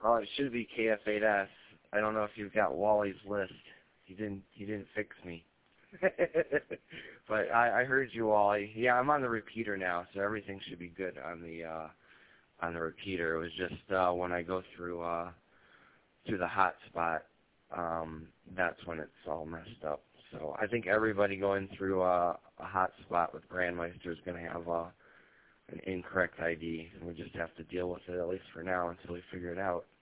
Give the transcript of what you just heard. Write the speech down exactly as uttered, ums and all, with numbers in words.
Oh, it should be K F eight S. I don't know if you've got Wally's list. He didn't. He didn't fix me. But I, I heard you, Wally. Yeah, I'm on the repeater now, so everything should be good on the uh, on the repeater. It was just uh, when I go through uh, through the hotspot, um, that's when it's all messed up. So I think everybody going through uh, a hotspot with Grandmeister is going to have uh, an incorrect I D, and we just have to deal with it at least for now until we figure it out.